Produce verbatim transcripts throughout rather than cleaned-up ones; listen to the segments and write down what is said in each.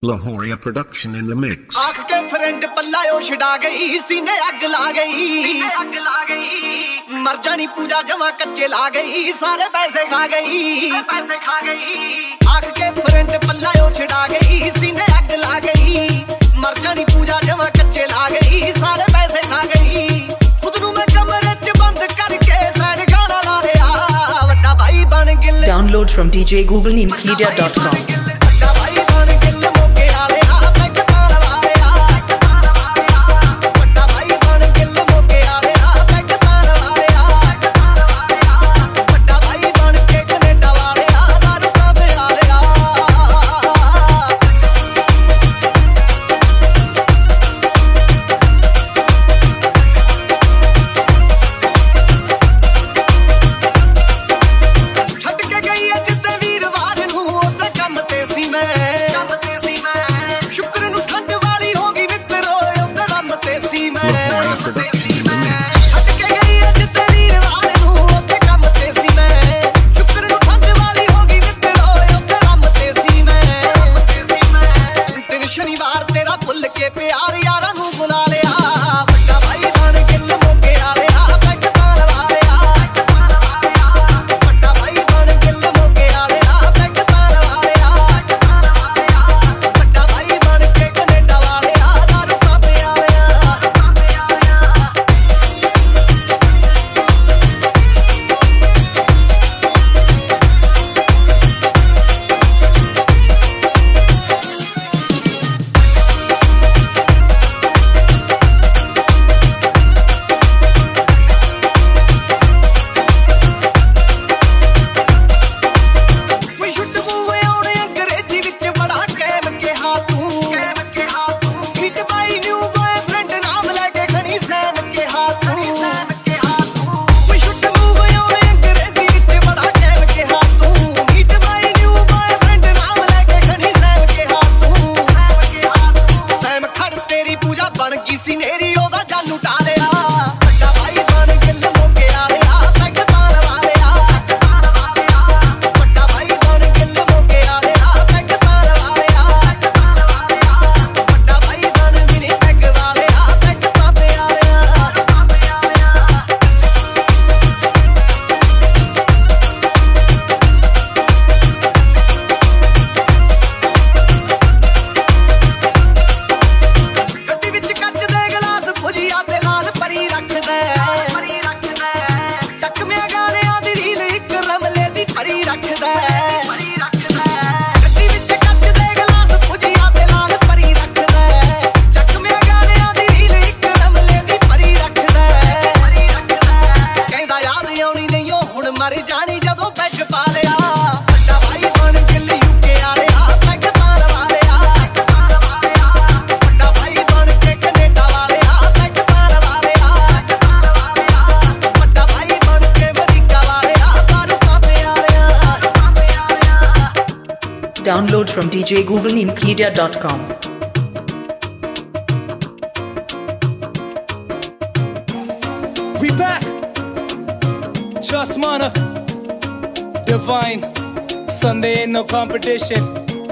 Lahoria production in the mix. आँख के friend पल्लायो छिड़ा गई, सीने अग ला गई, अग ला गई। मर जानी पूजा जमा कच्चे ला गई, सारे पैसे खा गई, पैसे खा गई। आँख के फ्रेंड पल्लायो छिड़ा गई, सीने अग ला गई। मर जानी पूजा जमा कच्चे ला गई, सारे पैसे खा गई। खुद नू मैं कमरे च बंद करके सैड गाना ला लिया, वड्डा भाई बन Gill. Download from d j google media dot com. शनिवार तेरा भुल के प्यार यारा नू बुला लिया, वड्डा भाई बन गिल मोके आलिया, पैग ताल वालिया, वड्डा भाई बन गिल मोके आलिया, पैग ताल वालिया, वड्डा भाई बन के कनेडा वालिया, दारू पापे आलिया, पापे आलिया। सीनेरी ओदा जानू टालिया, वड्डा भाई बन गिल मोके आलिया, पैग ताल वालिया, वड्डा भाई बन गिल मोके आलिया, पैग ताल वालिया, वड्डा भाई बन मिनी पैग वालिया, पैग पापे आलिया, पापे आलिया। मर जानी जदों पैग पा लिया, वड्डा भाई बन गिल यूके आलिया, पैग ताल वालिया, वड्डा भाई बन के कनेडा वालिया, पैग ताल वालिया, वड्डा भाई बन के अमेरिका वालिया, दारू पापे आलिया, पापे Alia. Download from d j google media dot com. We back. Just Mana, Divine, Sunday ain't no competition.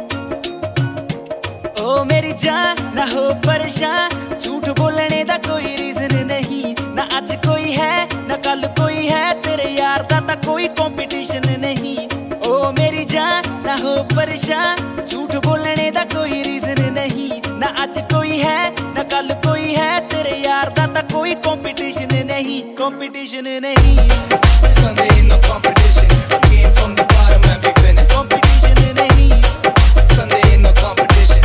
ओ मेरी जान ना हो परेशान, झूठ बोलने दा कोई रीजन नहीं, ना आज कोई है ना कल कोई है, तेरे यार दा ता कोई कंपटीशन नहीं। ओ मेरी जान ना हो परेशान, झूठ बोलने दा कोई रीजन नहीं, ना आज कोई है ना कल कोई है, तेरे यार दा ता कोई कंपटीशन नहीं, कंपटीशन नहीं। Sunday ain't no competition. I came from the bottom and big winning. Competition नहीं, Sunday ain't no competition.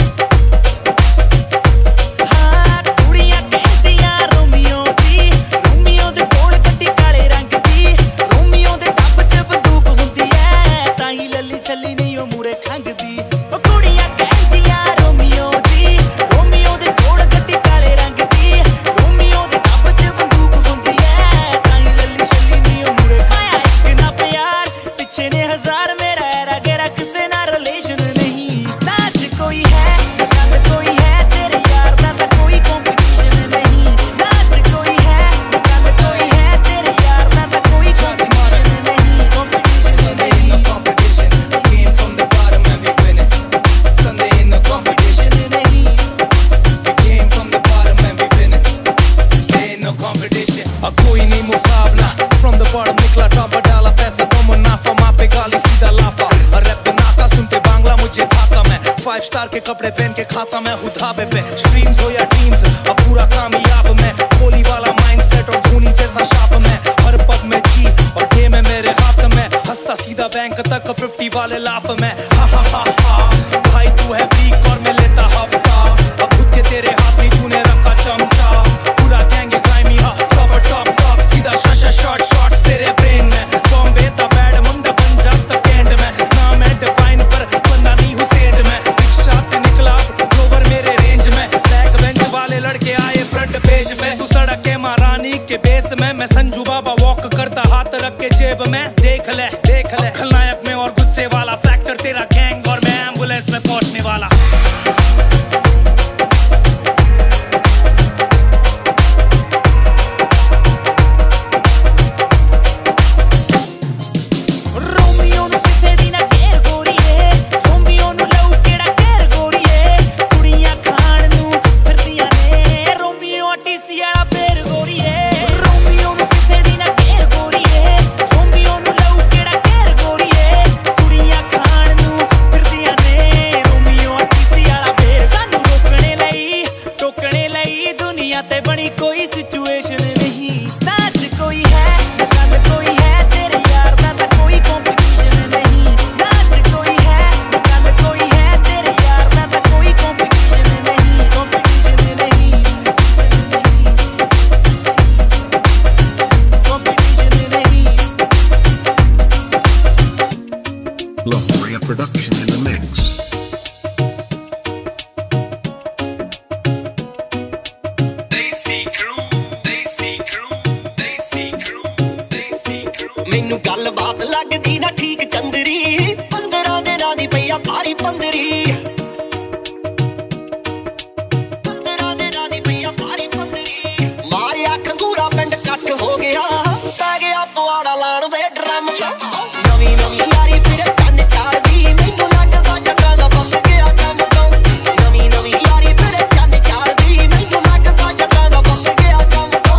हाँ कुड़ियां कहदियां रोमियो दी, रोमियो दे कोल गड्डी काले रंग दी, रोमियो दे टब च बंदूक हुंदी ऐ, ताही लल्ली छल्ली नहीं ओ मूरे खंगदी। ओ कुड़ियां कहदियां रोमियो दी, रोमियो दे कोल गड्डी काले रंग दी, रोमियो दे टब च बंदूक हुंदी ऐ, ताही लल्ली छल्ली नहीं ओ मूरे। माया इक ना फाइव स्टार के कपड़े पहन के खाता मैं हूँ धाबे पे। स्ट्रीम्स हो या टीम्स अब पूरा कामयाब मैं, कोहली वाला माइंडसेट और धोनी जैसा शाप मैं। हर पग में जी और गेम है मेरे हाथ में, हंसता सीधा बैंक तक फिफ्टी वाले लाफ में। हा हा हा हा भाई तू है वीक और मैं लेता हफ्ता, अब खुद के तेरे हाथ में तूने रखा चमचा। पूरा गैंग ग्राइमी हा कवर टॉप टॉप, सीधा शशा शॉट शॉट्स तेरे ब्रेन में। बॉम्बे दा बैड मुंडा बन जाता कैंड में, ना मैं डिवाइन पर बंदा नहीं हुसैन में। रिक्शा से निकला ग्लोवर मेरे रेंज में, बैक बेंच वाले लड़के आए फ्रंट पेज पे। तू सड़क के महारानी के बेस में, मैं संजू बाबा वॉक करता हाथ रख के जेब में। देख ले देख ले खलनायक में और गुस्से वाला, फ्रैक्चर तेरा गैंग और मैं एम्बुलेंस में पहुंचने वाला। Loveria production in the mix. मैनू गल बात लगदी ना ठीक चंदरी, पंद्रह दिनां दी पईया भारी पंदरी। पंद्रह दिनां दी पईया भारी पंदरी, मारिया खंगूरा पिंड कट हो गया, पै गया पवाड़ा लाण दे ड्रम च। नवी नवी यारी फिर चन्न चाड़दी, मैनू लगदा जट्टां दा बंद गया कम तो। नवी नवी यारी फिर चन्न चाड़दी, मैनू लगदा जट्टां दा बंद गया कम तो।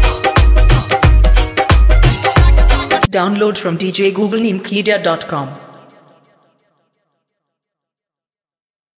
Download from d j google nimkedia dot com.